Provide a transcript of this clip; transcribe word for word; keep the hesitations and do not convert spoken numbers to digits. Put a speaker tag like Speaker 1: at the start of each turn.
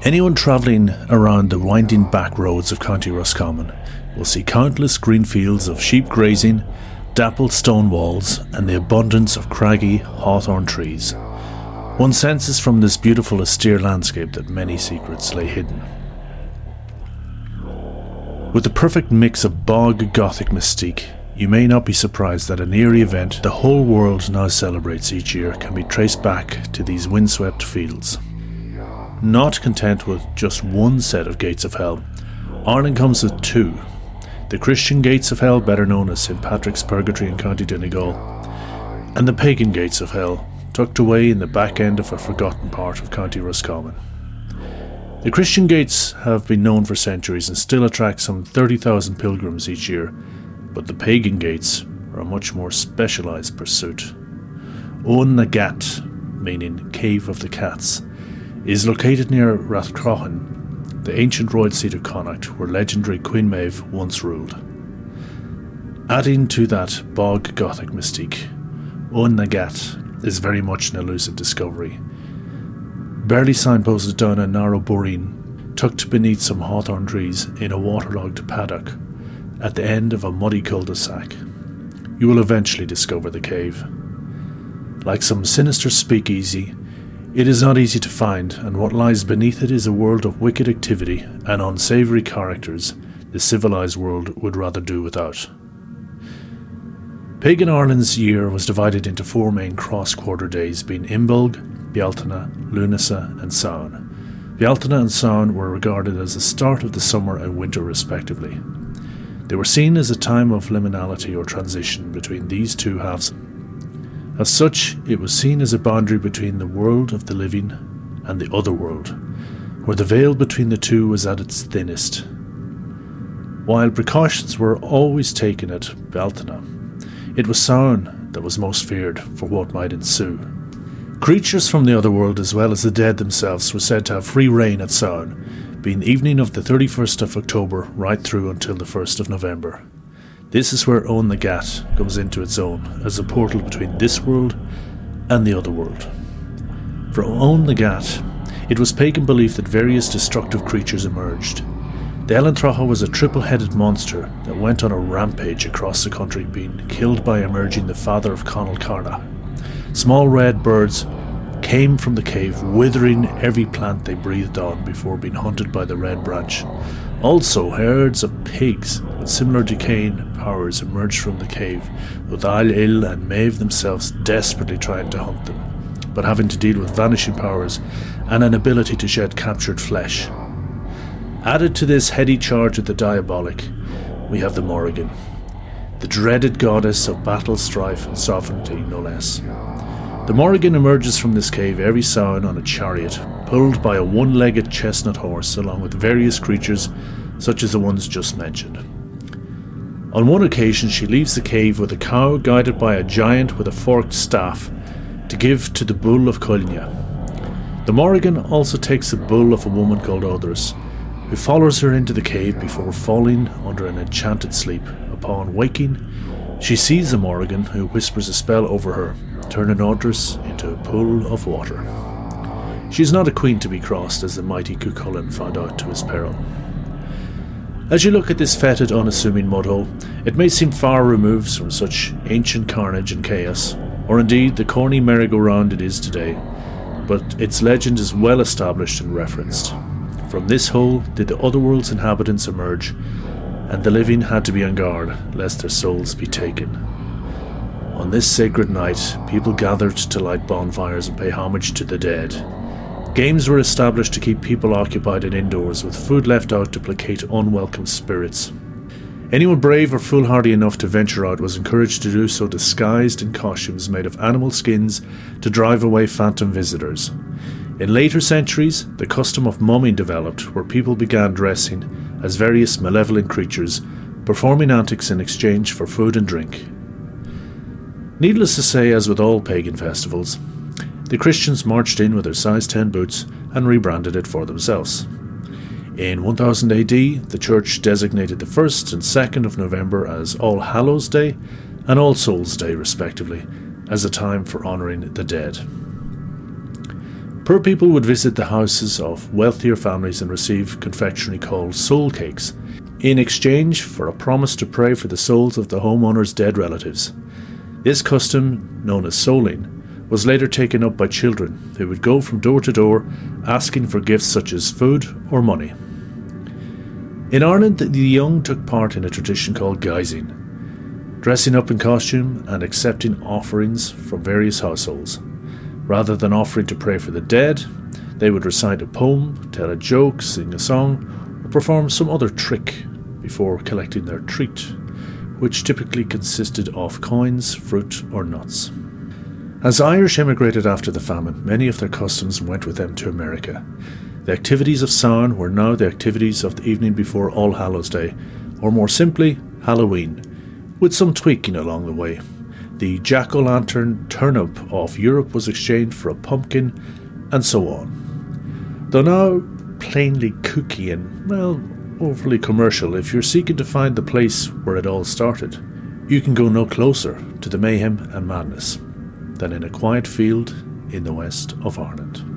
Speaker 1: Anyone travelling around the winding back roads of County Roscommon will see countless green fields of sheep grazing, dappled stone walls, and the abundance of craggy hawthorn trees. One senses from this beautiful austere landscape that many secrets lay hidden. With the perfect mix of bog Gothic mystique, you may not be surprised that an eerie event the whole world now celebrates each year can be traced back to these windswept fields. Not content with just one set of gates of hell, Ireland comes with two. The Christian gates of hell, better known as Saint Patrick's Purgatory in County Donegal, and the pagan gates of hell, tucked away in the back end of a forgotten part of County Roscommon. The Christian gates have been known for centuries and still attract some thirty thousand pilgrims each year, but the pagan gates are a much more specialised pursuit. Owen na Gat, meaning Cave of the Cats, is located near Rathcroghan, the ancient royal seat of Connacht, where legendary Queen Maeve once ruled. Adding to that bog Gothic mystique, Owen na Gat is very much an elusive discovery. Barely signposted down a narrow boreen, tucked beneath some hawthorn trees in a waterlogged paddock, at the end of a muddy cul-de-sac, you will eventually discover the cave. Like some sinister speakeasy, it is not easy to find, and what lies beneath it is a world of wicked activity and unsavoury characters the civilised world would rather do without. Pagan Ireland's year was divided into four main cross-quarter days, being Imbolg, Bealtaine, Lunasa and Samhain. Bealtaine and Samhain were regarded as the start of the summer and winter respectively. They were seen as a time of liminality or transition between these two halves. As such, it was seen as a boundary between the world of the living and the other world, where the veil between the two was at its thinnest. While precautions were always taken at Bealtaine, it was Samhain that was most feared for what might ensue. Creatures from the other world as well as the dead themselves were said to have free reign at Samhain, being the evening of the thirty-first of October right through until the first of November. This is where Owen na Gat comes into its own as a portal between this world and the other world. For Owen na Gat, it was pagan belief that various destructive creatures emerged. The Ellen Trocha was a triple-headed monster that went on a rampage across the country, being killed by emerging the father of Conall Carna. Small red birds came from the cave, withering every plant they breathed on before being hunted by the Red Branch. Also, herds of pigs with similar decaying powers emerged from the cave, with Ailill and Maeve themselves desperately trying to hunt them, but having to deal with vanishing powers and an ability to shed captured flesh. Added to this heady charge of the diabolic, we have the Morrigan, the dreaded goddess of battle, strife and sovereignty, no less. The Morrigan emerges from this cave every Samhain on a chariot, pulled by a one-legged chestnut horse along with various creatures such as the ones just mentioned. On one occasion she leaves the cave with a cow guided by a giant with a forked staff to give to the bull of Coilne. The Morrigan also takes the bull of a woman called Odhrys, who follows her into the cave before falling under an enchanted sleep. Upon waking, she sees the Morrigan, who whispers a spell over her, turning Odhrys into a pool of water. She is not a queen to be crossed, as the mighty Cuchulainn found out to his peril. As you look at this fetid, unassuming mudhole, it may seem far removed from such ancient carnage and chaos, or indeed the corny merry-go-round it is today, but its legend is well established and referenced. From this hole did the otherworld's inhabitants emerge, and the living had to be on guard lest their souls be taken. On this sacred night, people gathered to light bonfires and pay homage to the dead. Games were established to keep people occupied and indoors, with food left out to placate unwelcome spirits. Anyone brave or foolhardy enough to venture out was encouraged to do so disguised in costumes made of animal skins to drive away phantom visitors. In later centuries, the custom of mumming developed, where people began dressing as various malevolent creatures, performing antics in exchange for food and drink. Needless to say, as with all pagan festivals, the Christians marched in with their size ten boots and rebranded it for themselves. In one thousand A D, the Church designated the first and second of November as All Hallows Day and All Souls Day respectively, as a time for honouring the dead. Poor people would visit the houses of wealthier families and receive confectionery called soul cakes, in exchange for a promise to pray for the souls of the homeowner's dead relatives. This custom, known as souling, was later taken up by children who would go from door to door asking for gifts such as food or money. In Ireland, the young took part in a tradition called guising, dressing up in costume and accepting offerings from various households. Rather than offering to pray for the dead, they would recite a poem, tell a joke, sing a song, or perform some other trick before collecting their treat, which typically consisted of coins, fruit, or nuts. As Irish immigrated after the famine, many of their customs went with them to America. The activities of Samhain were now the activities of the evening before All Hallows Day, or more simply, Halloween, with some tweaking along the way. The jack-o'-lantern turnip of Europe was exchanged for a pumpkin, and so on. Though now plainly kooky and, well, overly commercial, if you're seeking to find the place where it all started, you can go no closer to the mayhem and madness than in a quiet field in the west of Ireland.